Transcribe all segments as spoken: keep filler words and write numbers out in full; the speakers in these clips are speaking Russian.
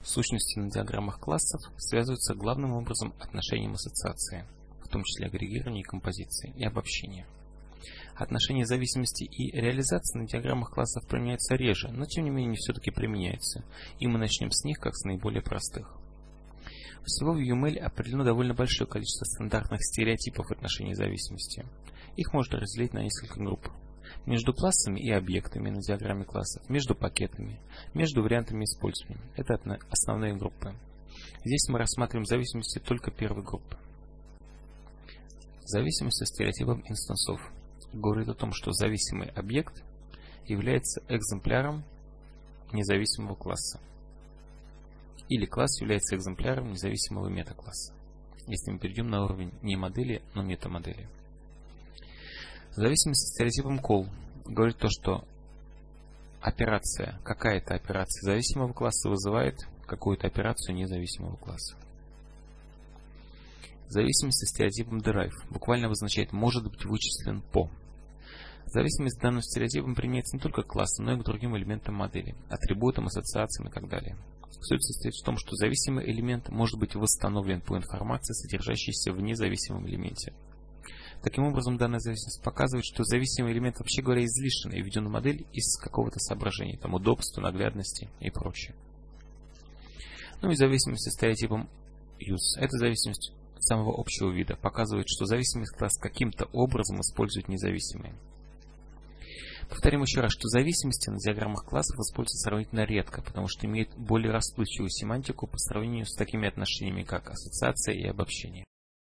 Сущности на диаграммах классов связываются главным образом отношением ассоциации, в том числе агрегирования и композиции, и обобщения. Отношения зависимости и реализации на диаграммах классов применяются реже, но тем не менее все-таки применяются, и мы начнем с них как с наиболее простых. Всего в ю эм эл определено довольно большое количество стандартных стереотипов отношений зависимости. Их можно разделить на несколько групп. Между классами и объектами на диаграмме классов, между пакетами, между вариантами использования. Это основные группы. Здесь мы рассматриваем зависимости только первой группы. Зависимость со стереотипом инстансов говорит о том, что зависимый объект является экземпляром независимого класса. Или класс является экземпляром независимого метакласса, если мы перейдем на уровень не модели, но метамодели. Зависимость со стереотипом call говорит то, что операция, какая-то операция зависимого класса вызывает какую-то операцию независимого класса. Зависимость со стереотипом derive буквально обозначает «может быть вычислен по». Зависимость с данным стереотипом применяется не только к классу, но и к другим элементам модели, атрибутам, ассоциациям и так далее. Суть состоит в том, что зависимый элемент может быть восстановлен по информации, содержащейся в независимом элементе. Таким образом, данная зависимость показывает, что зависимый элемент, вообще говоря, излишен и введен в модель из какого-то соображения, там удобства, наглядности и прочее. Ну и зависимость со стереотипом use. Это зависимость самого общего вида, показывает, что зависимый класс каким-то образом использует независимые. Повторим еще раз, что зависимости на диаграммах классов используются сравнительно редко, потому что имеют более расплывчивую семантику по сравнению с такими отношениями, как ассоциация и обобщение.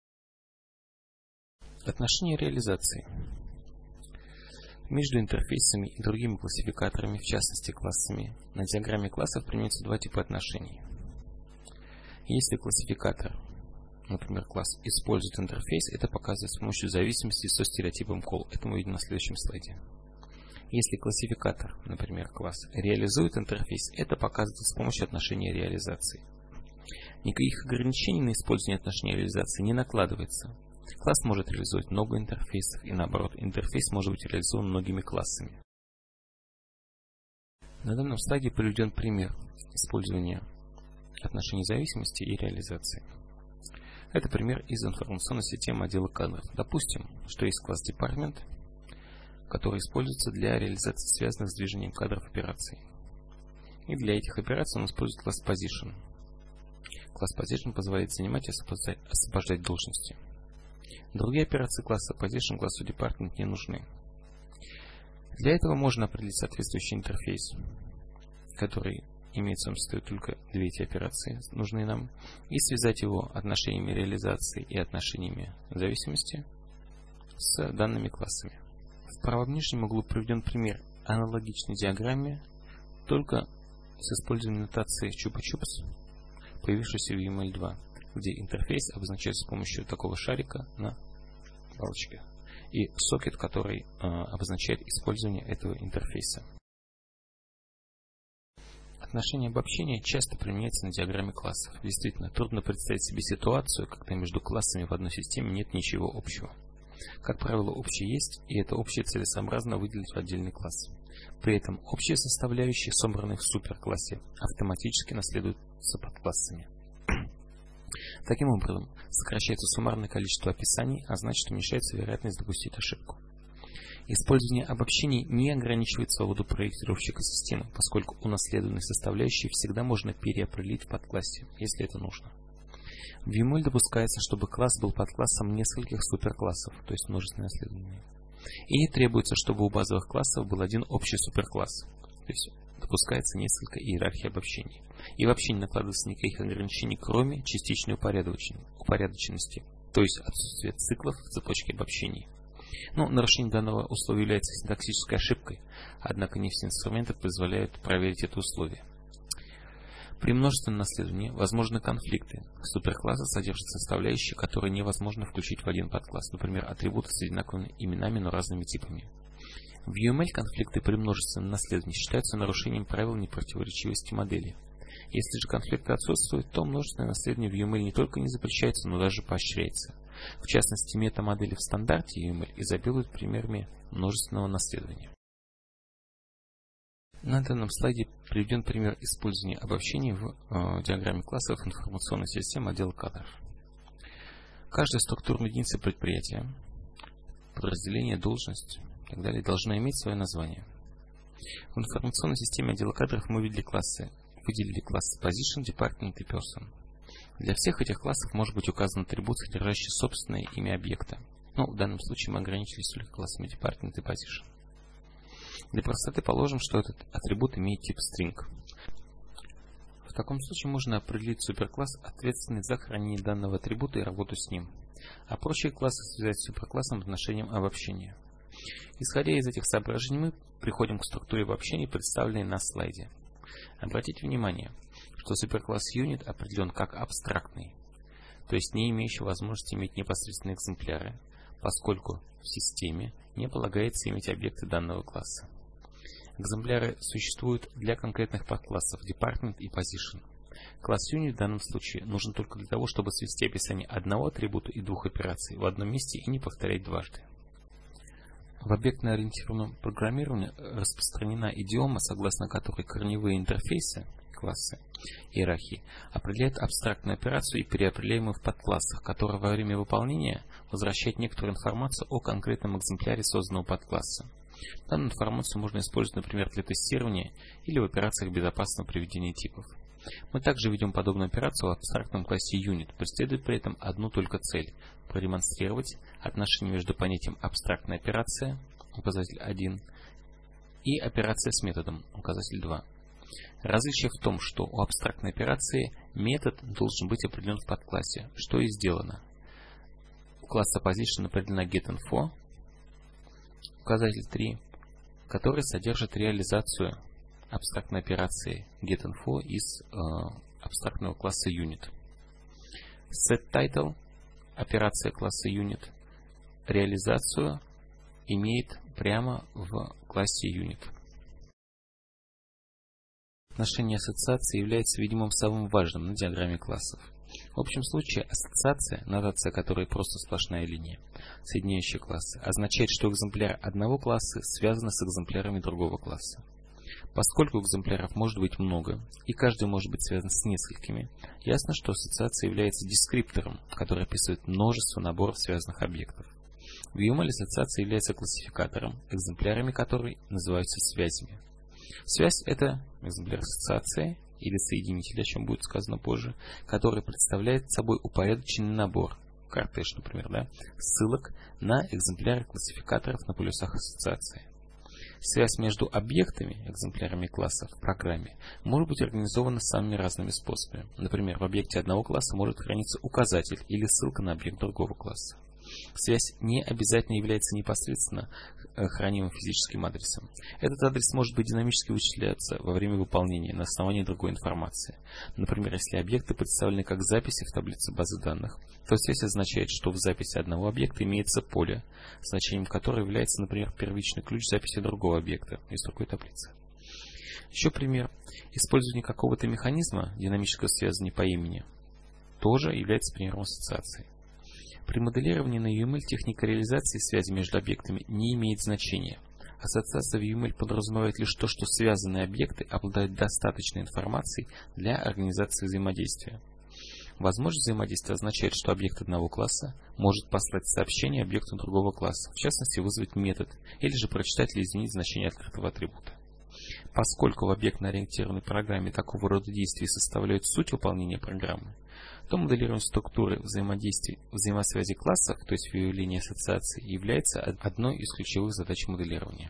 Отношения реализации. Между интерфейсами и другими классификаторами, в частности классами, на диаграмме классов применяются два типа отношений. Если классификатор, например, класс, использует интерфейс, это показывает с помощью зависимости со стереотипом call. Это мы видим на следующем слайде. Если классификатор, например, класс, реализует интерфейс, это показывается с помощью отношения реализации. Никаких ограничений на использование отношения реализации не накладывается. Класс может реализовать много интерфейсов, и наоборот, интерфейс может быть реализован многими классами. На данном слайде приведен пример использования отношений зависимости и реализации. Это пример из информационной системы отдела кадров. Допустим, что есть класс Department, который используется для реализации связанных с движением кадров операций. И для этих операций он использует класс Position. Класс Position позволяет занимать и освобождать, освобождать должности. Другие операции класса Position классу Department не нужны. Для этого можно определить соответствующий интерфейс, который имеет в своем составе только две эти операции, нужны нам, и связать его отношениями реализации и отношениями зависимости с данными классами. В правом нижнем углу приведен пример аналогичной диаграмме, только с использованием нотации чупа-чупс, появившейся в ю эм эл два, где интерфейс обозначается с помощью такого шарика на палочке и сокет, который э, обозначает использование этого интерфейса. Отношение обобщения часто применяется на диаграмме классов. Действительно, трудно представить себе ситуацию, когда между классами в одной системе нет ничего общего. Как правило, общее есть, и это общее целесообразно выделить в отдельный класс. При этом общие составляющие, собранные в суперклассе, автоматически наследуются под классами. Таким образом, сокращается суммарное количество описаний, а значит уменьшается вероятность допустить ошибку. Использование обобщений не ограничивает свободу проектировщика системы, поскольку унаследованные составляющие всегда можно переопределить в подклассе, если это нужно. В ю эм эл допускается, чтобы класс был подклассом нескольких суперклассов, то есть множественное наследование. И не требуется, чтобы у базовых классов был один общий суперкласс, то есть допускается несколько иерархий обобщений. И вообще не накладывается никаких ограничений, кроме частичной упорядоченности, то есть отсутствия циклов в цепочке обобщений. Но нарушение данного условия является синтаксической ошибкой, однако не все инструменты позволяют проверить это условие. При множественном наследовании возможны конфликты. Суперклассы содержат составляющие, которые невозможно включить в один подкласс, например, атрибуты с одинаковыми именами, но разными типами. В ю эм эл конфликты при множественном наследовании считаются нарушением правил непротиворечивости модели. Если же конфликты отсутствуют, то множественное наследование в ю эм эл не только не запрещается, но даже поощряется. В частности, метамодели в стандарте ю эм эл изобилуют примерами множественного наследования. На данном слайде приведен пример использования обобщений в э, диаграмме классов информационной системы отдела кадров. Каждая структурная единица предприятия, подразделение, должность и так далее должна иметь свое название. В информационной системе отдела кадров мы выделили классы, выделили классы Position, Department и Person. Для всех этих классов может быть указан атрибут, содержащий собственное имя объекта. Но в данном случае мы ограничились только классами Department и Position. Для простоты положим, что этот атрибут имеет тип string. В таком случае можно определить суперкласс, ответственный за хранение данного атрибута и работу с ним, а прочие классы связать с суперклассом отношением обобщения. Исходя из этих соображений, мы приходим к структуре обобщений, представленной на слайде. Обратите внимание, что суперкласс Unit определен как абстрактный, то есть не имеющий возможности иметь непосредственные экземпляры, поскольку в системе не полагается иметь объекты данного класса. Экземпляры существуют для конкретных подклассов Department и Position. Класс Unit в данном случае нужен только для того, чтобы свести описание одного атрибута и двух операций в одном месте и не повторять дважды. В объектно-ориентированном программировании распространена идиома, согласно которой корневые интерфейсы, классы, иерархии, определяют абстрактную операцию и переопределяемую в подклассах, которая во время выполнения возвращает некоторую информацию о конкретном экземпляре созданного подкласса. Данную информацию можно использовать, например, для тестирования или в операциях безопасного приведения типов. Мы также ведем подобную операцию в абстрактном классе Unit, преследуя при этом одну только цель – продемонстрировать отношение между понятием абстрактная операция, указатель один, и операция с методом, указатель два. Различие в том, что у абстрактной операции метод должен быть определен в подклассе, что и сделано. У класса Position определена getInfo, указатель три, который содержит реализацию абстрактной операции getInfo из э, абстрактного класса Unit. setTitle, операция класса Unit, реализацию имеет прямо в классе Unit. Отношение ассоциации является, видимо, самым важным на диаграмме классов. В общем случае ассоциация, нотация которой просто сплошная линия, соединяющая классы, означает, что экземпляр одного класса связан с экземплярами другого класса. Поскольку экземпляров может быть много, и каждый может быть связан с несколькими, ясно, что ассоциация является дескриптором, который описывает множество наборов связанных объектов. В ю эм эль ассоциация является классификатором, экземплярами которой называются связями. Связь – это экземпляр ассоциации или соединитель, о чем будет сказано позже, который представляет собой упорядоченный набор, кортеж, например, да, ссылок на экземпляры классификаторов на полюсах ассоциации. Связь между объектами, экземплярами класса в программе, может быть организована самыми разными способами. Например, в объекте одного класса может храниться указатель или ссылка на объект другого класса. Связь не обязательно является непосредственно хранимым физическим адресом. Этот адрес может быть динамически вычисляться во время выполнения на основании другой информации. Например, если объекты представлены как записи в таблице базы данных, то связь означает, что в записи одного объекта имеется поле, значением которого является, например, первичный ключ записи другого объекта из другой таблицы. Еще пример. Использование какого-то механизма, динамического связывания по имени, тоже является примером ассоциации. При моделировании на ю эм эль техника реализации связи между объектами не имеет значения. Ассоциация в ю эм эль подразумевает лишь то, что связанные объекты обладают достаточной информацией для организации взаимодействия. Возможность взаимодействия означает, что объект одного класса может послать сообщение объекту другого класса, в частности вызвать метод, или же прочитать или изменить значение открытого атрибута. Поскольку в объектно-ориентированной программе такого рода действия составляют суть выполнения программы, то моделирование структуры взаимодействий, взаимосвязи классов, то есть выявление ассоциаций, является одной из ключевых задач моделирования.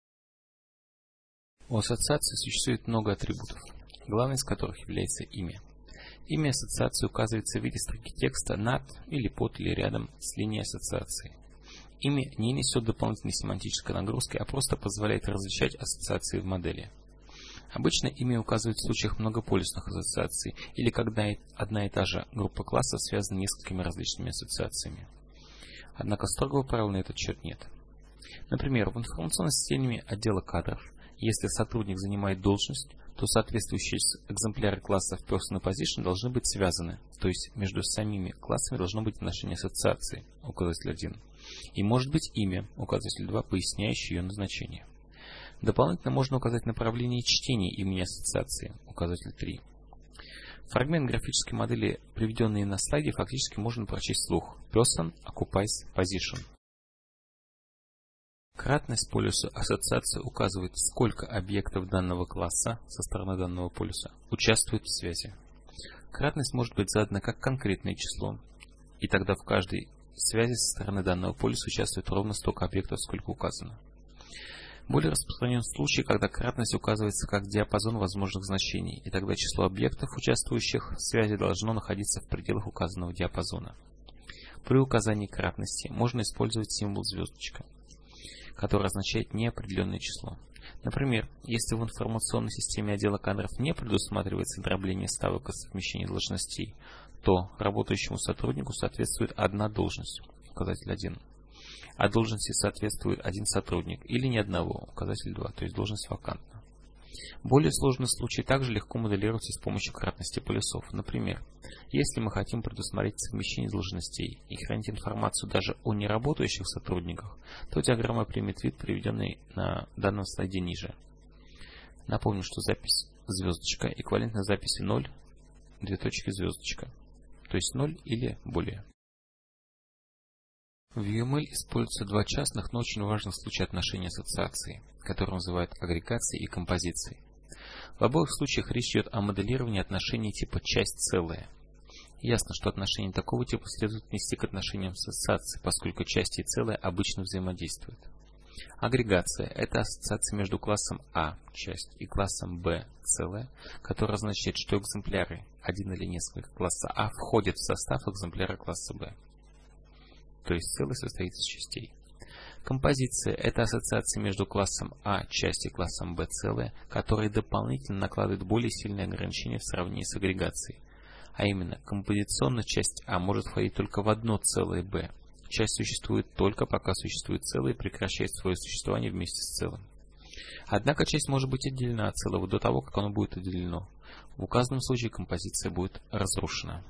У ассоциации существует много атрибутов, главный из которых является имя. Имя ассоциации указывается в виде строки текста над или под или рядом с линией ассоциации. Имя не несет дополнительной семантической нагрузки, а просто позволяет различать ассоциации в модели. Обычно имя указывает в случаях многополюсных ассоциаций или когда одна и та же группа классов связана несколькими различными ассоциациями. Однако строгого правила на этот счет нет. Например, в информационной системе отдела кадров, если сотрудник занимает должность, то соответствующие экземпляры классов Person и Position должны быть связаны, то есть между самими классами должно быть отношение ассоциации, указатель один, и может быть имя, указатель два, поясняющее ее назначение. Дополнительно можно указать направление чтения имени ассоциации, указатель три. Фрагмент графической модели, приведенный на слайде, фактически можно прочесть вслух. Person occupies position. Кратность полюса ассоциации указывает, сколько объектов данного класса со стороны данного полюса участвуют в связи. Кратность может быть задана как конкретное число, и тогда в каждой связи со стороны данного полюса участвует ровно столько объектов, сколько указано. Более распространен случай, когда кратность указывается как диапазон возможных значений, и тогда число объектов, участвующих в связи, должно находиться в пределах указанного диапазона. При указании кратности можно использовать символ звездочка, который означает неопределенное число. Например, если в информационной системе отдела кадров не предусматривается дробление ставок и совмещение должностей, то работающему сотруднику соответствует одна должность, указатель один. А должности соответствует один сотрудник или ни одного, указатель два, то есть должность вакантна. Более сложные случаи также легко моделируются с помощью кратности полюсов. Например, если мы хотим предусмотреть совмещение должностей и хранить информацию даже о неработающих сотрудниках, то диаграмма примет вид, приведенный на данном слайде ниже. Напомню, что запись звездочка эквивалентна записи ноль, две точки звездочка, то есть ноль или более. В ю эм эль используются два частных, но очень важных случая отношений ассоциации, которые называют агрегацией и композицией. В обоих случаях речь идет о моделировании отношений типа часть-целое. Ясно, что отношения такого типа следует отнести к отношениям ассоциации, поскольку части и целое обычно взаимодействуют. Агрегация – это ассоциация между классом А, часть, и классом Б, целое, которая означает, что экземпляры, один или несколько класса А, входят в состав экземпляра класса Б. То есть целое состоит из частей. Композиция – это ассоциация между классом А, часть, и классом Б, целое, которые дополнительно накладывают более сильные ограничения в сравнении с агрегацией. А именно, композиционная часть А может входить только в одно целое Б. Часть существует только пока существует целое и прекращает свое существование вместе с целым. Однако часть может быть отделена от целого до того, как оно будет отделено. В указанном случае композиция будет разрушена.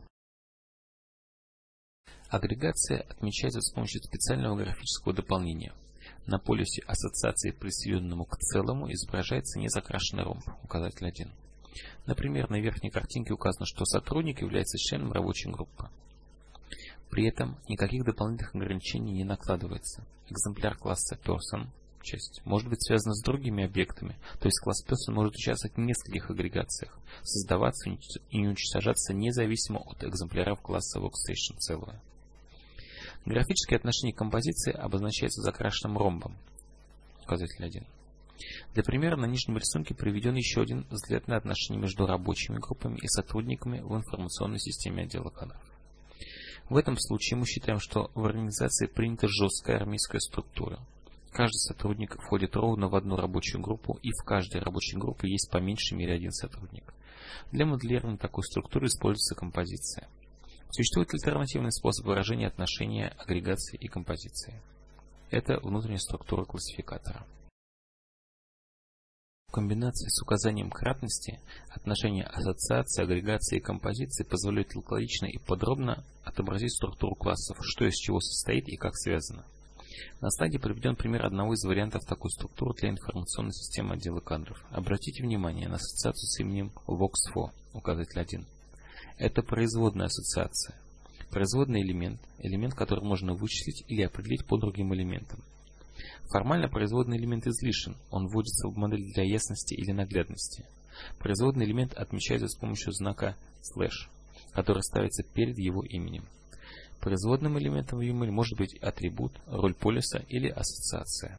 Агрегация отмечается с помощью специального графического дополнения. На полюсе ассоциации, присоединенному к целому, изображается незакрашенный ромб, указатель один. Например, на верхней картинке указано, что сотрудник является членом рабочей группы. При этом никаких дополнительных ограничений не накладывается. Экземпляр класса Person, часть, может быть связан с другими объектами, то есть класс Person может участвовать в нескольких агрегациях, создаваться и уничтожаться независимо от экземпляров класса Workstation целое. Графическое отношение композиции обозначается закрашенным ромбом, указатель один. Для примера на нижнем рисунке приведен еще один взгляд на отношения между рабочими группами и сотрудниками в информационной системе отдела кадров. В этом случае мы считаем, что в организации принята жесткая армейская структура. Каждый сотрудник входит ровно в одну рабочую группу, и в каждой рабочей группе есть по меньшей мере один сотрудник. Для моделирования такой структуры используется композиция. Существует альтернативный способ выражения отношения агрегации и композиции. Это внутренняя структура классификатора. В комбинации с указанием кратности отношения ассоциации, агрегации и композиции позволяют лаконично и подробно отобразить структуру классов, что из чего состоит и как связано. На слайде приведен пример одного из вариантов такой структуры для информационной системы отдела кадров. Обратите внимание на ассоциацию с именем Vox-фо, указатель один. Это производная ассоциация. Производный элемент – элемент, который можно вычислить или определить по другим элементам. Формально производный элемент излишен, он вводится в модель для ясности или наглядности. Производный элемент отмечается с помощью знака слэш, который ставится перед его именем. Производным элементом в ю эм эль может быть атрибут, роль полюса или ассоциация.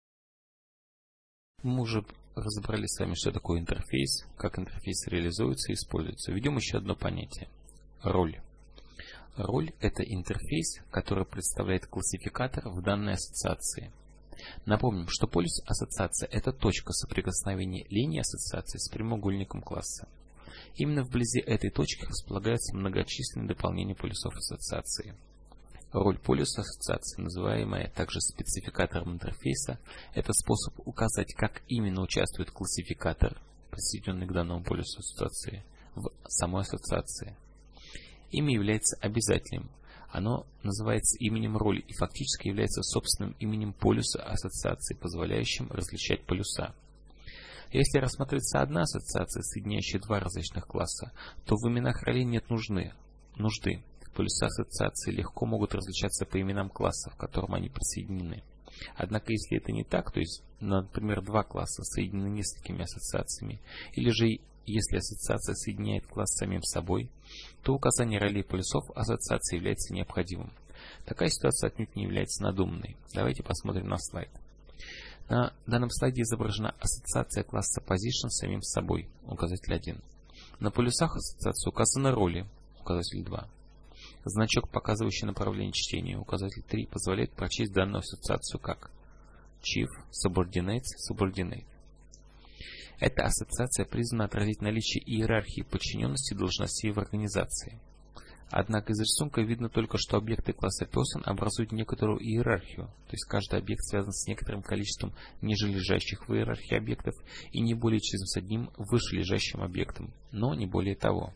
Мы уже разобрали с вами, что такое интерфейс, как интерфейс реализуется и используется. Введем еще одно понятие – роль. Роль – это интерфейс, который представляет классификатор в данной ассоциации. Напомним, что полюс ассоциации – это точка соприкосновения линии ассоциации с прямоугольником класса. Именно вблизи этой точки располагаются многочисленные дополнения полюсов ассоциации. Роль полюса ассоциации, называемая также спецификатором интерфейса, это способ указать, как именно участвует классификатор, присоединенный к данному полюсу ассоциации, в самой ассоциации. Имя является обязательным, Оно называется именем роли и фактически является собственным именем полюса ассоциации, позволяющим различать полюса. Если рассматривается одна ассоциация, соединяющая два различных класса, то в именах ролей нет нужны, нужды. Полюса ассоциации легко могут различаться по именам класса, к которым они присоединены. Однако, если это не так, то есть, например, два класса соединены несколькими ассоциациями, или же если ассоциация соединяет класс с самим собой, то указание ролей полюсов ассоциации является необходимым. Такая ситуация отнюдь не является надуманной. Давайте посмотрим на слайд. На данном слайде изображена ассоциация класса Position с самим собой, указатель один. На полюсах ассоциации указаны роли, указатель два. Значок, показывающий направление чтения, указатель три, позволяет прочесть данную ассоциацию как Chief, Subordinates, Subordinate. Эта ассоциация призвана отразить наличие иерархии подчиненности должностей в организации. Однако из рисунка видно только, что объекты класса Person образуют некоторую иерархию, то есть каждый объект связан с некоторым количеством нижележащих в иерархии объектов и не более чем с одним вышележащим объектом, но не более того.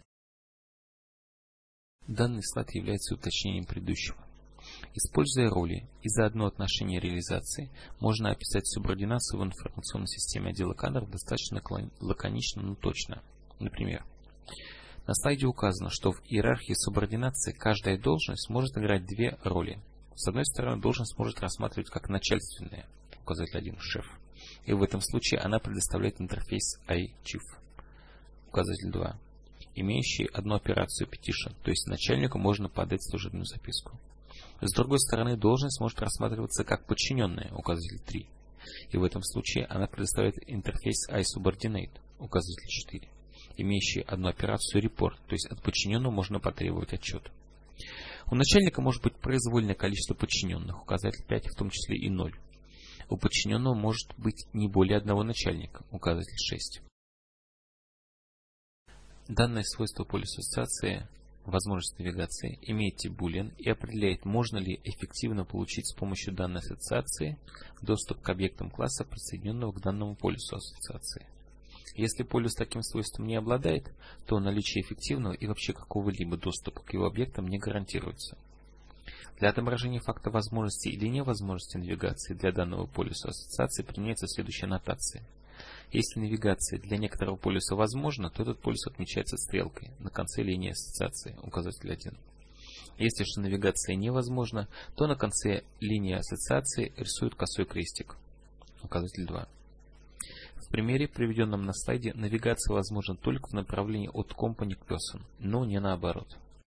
Данный слайд является уточнением предыдущего. Используя роли и заодно отношение реализации, можно описать субординацию в информационной системе отдела кадров достаточно лаконично, но точно. Например, на слайде указано, что в иерархии субординации каждая должность может играть две роли. С одной стороны, должность может рассматривать как начальственная, указатель один, шеф, и в этом случае она предоставляет интерфейс iChief, указатель два, имеющий одну операцию petition, то есть начальнику можно подать служебную записку. С другой стороны, должность может рассматриваться как подчиненная, указатель три, и в этом случае она предоставляет интерфейс iSubordinate, указатель четыре, имеющий одну операцию report, то есть от подчиненного можно потребовать отчет. У начальника может быть произвольное количество подчиненных, указатель пять, в том числе и ноль. У подчиненного может быть не более одного начальника, указатель шесть. Данное свойство полюса ассоциации, возможность навигации, имеет тип Boolean и определяет, можно ли эффективно получить с помощью данной ассоциации доступ к объектам класса, присоединенного к данному полюсу ассоциации. Если полюс таким свойством не обладает, то наличие эффективного и вообще какого-либо доступа к его объектам не гарантируется. Для отображения факта возможности или невозможности навигации для данного полюса ассоциации применяется следующая нотация. Если навигация для некоторого полюса возможна, то этот полюс отмечается стрелкой на конце линии ассоциации, указатель один. Если же навигация невозможна, то на конце линии ассоциации рисуют косой крестик, указатель два. В примере, приведенном на слайде, навигация возможна только в направлении от company к person, но не наоборот.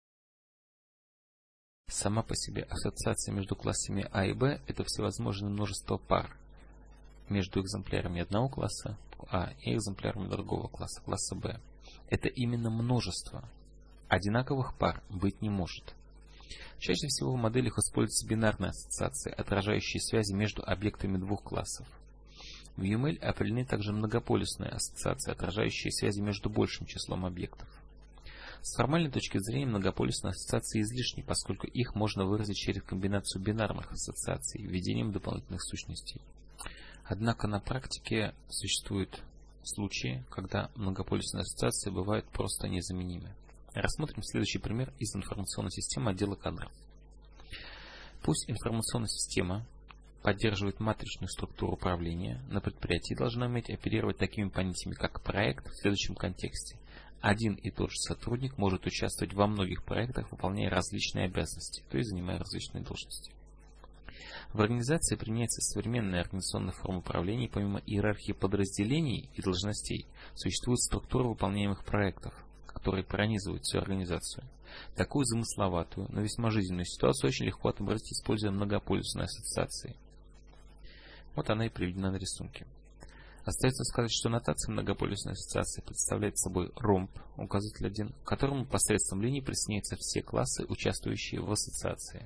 Сама по себе ассоциация между классами А и Б – это всевозможное множество пар между экземплярами одного класса А и экземплярами другого класса, класса Б. Это именно множество. Одинаковых пар быть не может. Чаще всего в моделях используются бинарные ассоциации, отражающие связи между объектами двух классов. В ю эм эль определены также многополюсные ассоциации, отражающие связи между большим числом объектов. С формальной точки зрения многополюсные ассоциации излишни, поскольку их можно выразить через комбинацию бинарных ассоциаций, введением дополнительных сущностей. Однако на практике существуют случаи, когда многополюсные ассоциации бывают просто незаменимы. Рассмотрим следующий пример из информационной системы отдела кадров. Пусть информационная система поддерживает матричную структуру управления, на предприятии должна уметь оперировать такими понятиями, как проект в следующем контексте. Один и тот же сотрудник может участвовать во многих проектах, выполняя различные обязанности, то есть занимая различные должности. В организации применяется современная организационная форма управления, и помимо иерархии подразделений и должностей, существует структура выполняемых проектов, которые пронизывают всю организацию. Такую замысловатую, но весьма жизненную ситуацию очень легко отобразить, используя многополюсные ассоциации. Вот она и приведена на рисунке. Остается сказать, что нотация многополюсной ассоциации представляет собой ромб, указатель один, к которому посредством линий присоединяются все классы, участвующие в ассоциации.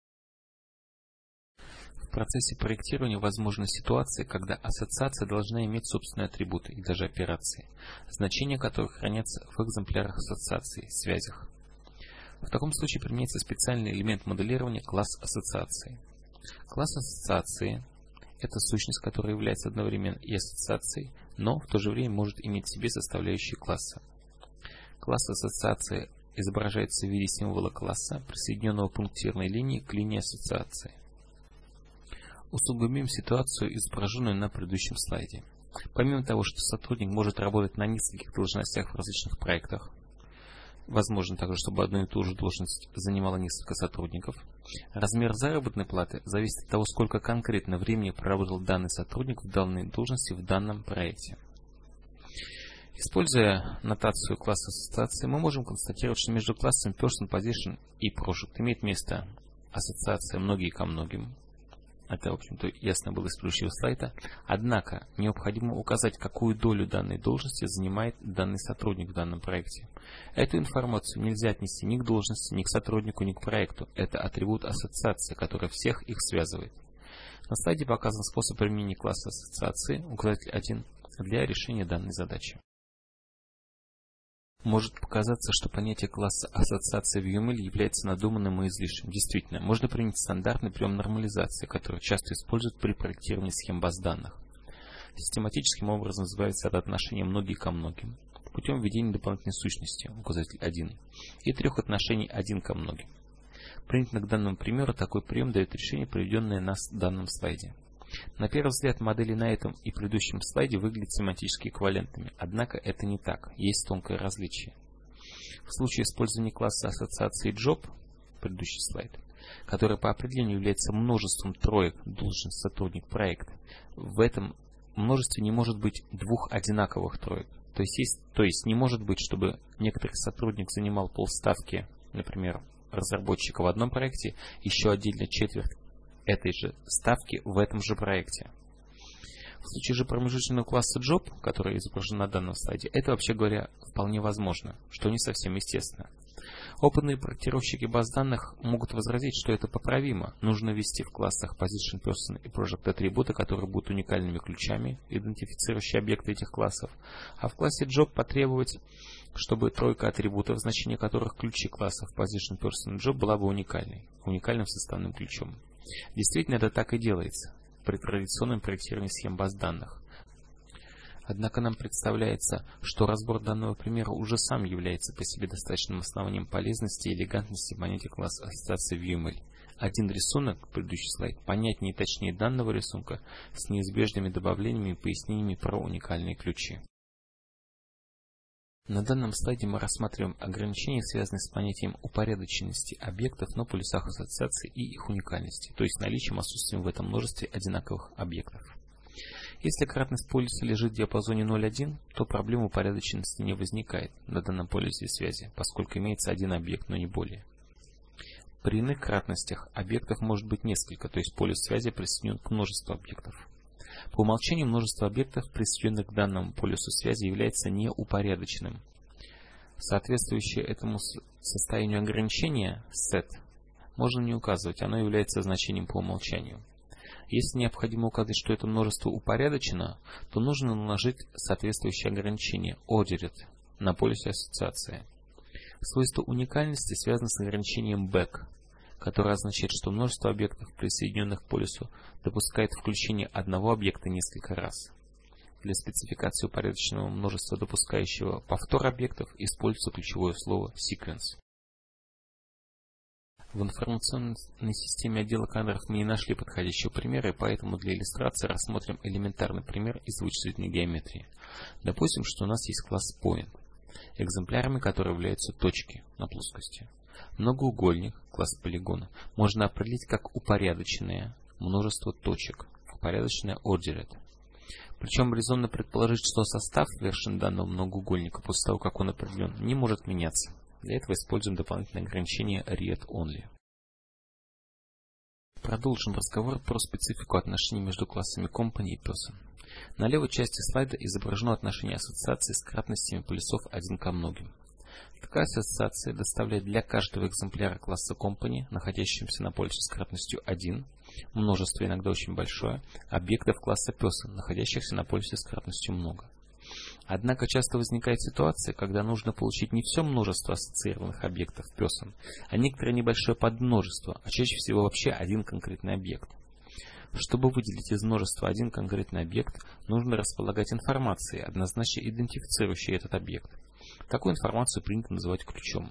В процессе проектирования возможны ситуации, когда ассоциация должна иметь собственные атрибуты и даже операции, значения которых хранятся в экземплярах ассоциации, связях. В таком случае применяется специальный элемент моделирования класс ассоциации. Класс ассоциации – это сущность, которая является одновременно и ассоциацией, но в то же время может иметь в себе составляющие класса. Класс ассоциации изображается в виде символа класса, присоединенного пунктирной линией к линии ассоциации. Усугубим ситуацию, изображенную на предыдущем слайде. Помимо того, что сотрудник может работать на нескольких должностях в различных проектах, возможно также, чтобы одну и ту же должность занимало несколько сотрудников, размер заработной платы зависит от того, сколько конкретно времени проработал данный сотрудник в данной должности в данном проекте. Используя нотацию класса ассоциации, мы можем констатировать, что между классами Person, Position и Project имеет место ассоциация многие ко многим. Это, в общем-то, ясно было из предыдущего слайда. Однако, необходимо указать, какую долю данной должности занимает данный сотрудник в данном проекте. Эту информацию нельзя отнести ни к должности, ни к сотруднику, ни к проекту. Это атрибут ассоциации, который всех их связывает. На слайде показан способ применения класса ассоциации, указатель один, для решения данной задачи. Может показаться, что понятие класса ассоциации в ю эм эль является надуманным и излишним. Действительно, можно принять стандартный прием нормализации, который часто используют при проектировании схем баз данных. Систематическим образом называется это отношение многие ко многим, путем введения дополнительной сущности, указатель один, и трех отношений один ко многим. Принятно к данному примеру такой прием дает решение, приведенное на данном слайде. На первый взгляд, модели на этом и предыдущем слайде выглядят семантически эквивалентными, однако это не так, есть тонкое различие. В случае использования класса ассоциации Job, предыдущий слайд, который по определению является множеством троек должность сотрудник проекта, в этом множестве не может быть двух одинаковых троек. То есть, есть, то есть не может быть, чтобы некоторый сотрудник занимал полставки, например, разработчика в одном проекте, еще отдельно четверть этой же ставки в этом же проекте. В случае же промежуточного класса Job, который изображен на данном слайде, это, вообще говоря, вполне возможно, что не совсем естественно. Опытные проектировщики баз данных могут возразить, что это поправимо. Нужно ввести в классах Position, Person и Project атрибуты, которые будут уникальными ключами, идентифицирующие объекты этих классов, а в классе Job потребовать, чтобы тройка атрибутов, значение которых ключи классов Position, Person и Job была бы уникальной, уникальным составным ключом. Действительно, это так и делается при традиционном проектировании схем баз данных. Однако нам представляется, что разбор данного примера уже сам является по себе достаточным основанием полезности и элегантности понятия класса ассоциации в ю эм эль. Один рисунок, предыдущий слайд, понятнее и точнее данного рисунка с неизбежными добавлениями и пояснениями про уникальные ключи. На данном слайде мы рассматриваем ограничения, связанные с понятием упорядоченности объектов на полюсах ассоциации и их уникальности, то есть наличием отсутствием в этом множестве одинаковых объектов. Если кратность полюса лежит в диапазоне ноль один, то проблема упорядоченности не возникает на данном полюсе связи, поскольку имеется один объект, но не более. При иных кратностях объектов может быть несколько, то есть полюс связи присоединен к множеству объектов. По умолчанию множество объектов, присоединенных к данному полюсу связи, является неупорядоченным. Соответствующее этому состоянию ограничения set можно не указывать, оно является значением по умолчанию. Если необходимо указать, что это множество упорядочено, то нужно наложить соответствующее ограничение ordered на полюсе ассоциации. Свойство уникальности связано с ограничением back, которое означает, что множество объектов, присоединенных к полюсу, допускает включение одного объекта несколько раз. Для спецификации упорядоченного множества, допускающего повтор объектов, используется ключевое слово sequence. В информационной системе отдела кадров мы не нашли подходящего примера, и поэтому для иллюстрации рассмотрим элементарный пример из вычислительной геометрии. Допустим, что у нас есть класс point, экземплярами которого являются точки на плоскости. Многоугольник, класс полигона, можно определить как упорядоченное множество точек, упорядоченное ordered. Причем резонно предположить, что состав вершин данного многоугольника после того, как он определен, не может меняться. Для этого используем дополнительное ограничение read only. Продолжим разговор про специфику отношений между классами company и person. На левой части слайда изображено отношение ассоциации с кратностями полюсов один ко многим. Такая ассоциация доставляет для каждого экземпляра класса company, находящегося на полюсе с кратностью один, множество, иногда очень большое, объектов класса person, находящихся на полюсе с кратностью много. Однако часто возникает ситуация, когда нужно получить не все множество ассоциированных объектов person, а некоторое небольшое подмножество, а чаще всего вообще один конкретный объект. Чтобы выделить из множества один конкретный объект, нужно располагать информацией, однозначно идентифицирующей этот объект. Такую информацию принято называть ключом.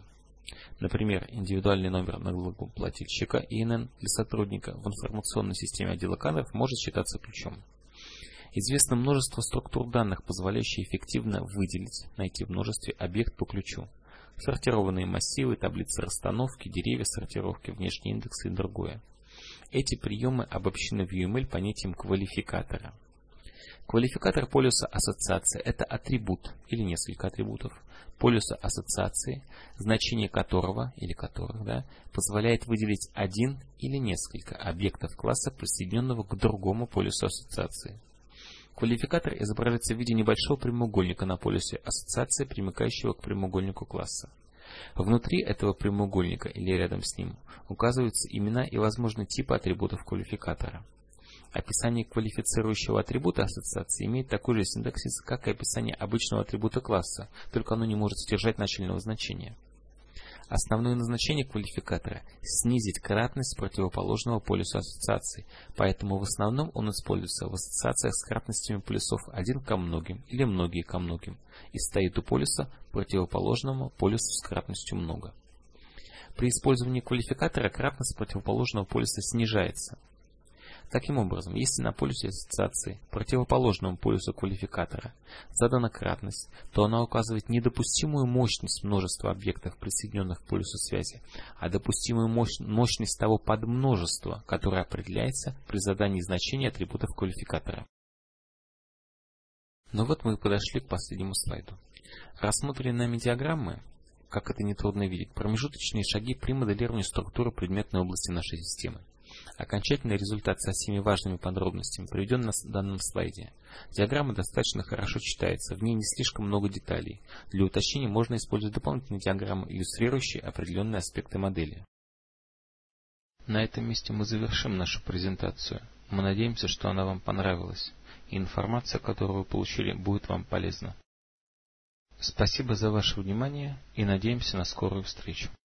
Например, индивидуальный номер налогоплательщика И Н Н для сотрудника в информационной системе отдела кадров может считаться ключом. Известно множество структур данных, позволяющие эффективно выделить, найти в множестве объект по ключу. Сортированные массивы, таблицы расстановки, деревья сортировки, внешние индексы и другое. Эти приемы обобщены в ю эм эль понятием квалификатора. Квалификатор полюса ассоциации – это атрибут или несколько атрибутов полюса ассоциации, значение которого или которых да, позволяет выделить один или несколько объектов класса, присоединенного к другому полюсу ассоциации. Квалификатор изображается в виде небольшого прямоугольника на полюсе ассоциации, примыкающего к прямоугольнику класса. Внутри этого прямоугольника или рядом с ним указываются имена и возможные типы атрибутов квалификатора. Описание квалифицирующего атрибута ассоциации имеет такой же синтаксис, как и описание обычного атрибута класса, только оно не может содержать начального значения. Основное назначение квалификатора – снизить кратность противоположного полюса ассоциации, поэтому в основном он используется в ассоциациях с кратностями полюсов один ко многим или многие ко многим и стоит у полюса, противоположному полюсу с кратностью много. При использовании квалификатора кратность противоположного полюса снижается. Таким образом, если на полюсе ассоциации, противоположному полюсу квалификатора, задана кратность, то она указывает недопустимую мощность множества объектов, присоединенных к полюсу связи, а допустимую мощь, мощность того подмножества, которое определяется при задании значения атрибутов квалификатора. Ну вот мы и подошли к последнему слайду. Рассмотренные нами диаграммы, как это нетрудно видеть, промежуточные шаги при моделировании структуры предметной области нашей системы. Окончательный результат со всеми важными подробностями приведен на данном слайде. Диаграмма достаточно хорошо читается, в ней не слишком много деталей. Для уточнения можно использовать дополнительные диаграммы, иллюстрирующие определенные аспекты модели. На этом месте мы завершим нашу презентацию. Мы надеемся, что она вам понравилась, и информация, которую вы получили, будет вам полезна. Спасибо за ваше внимание и надеемся на скорую встречу.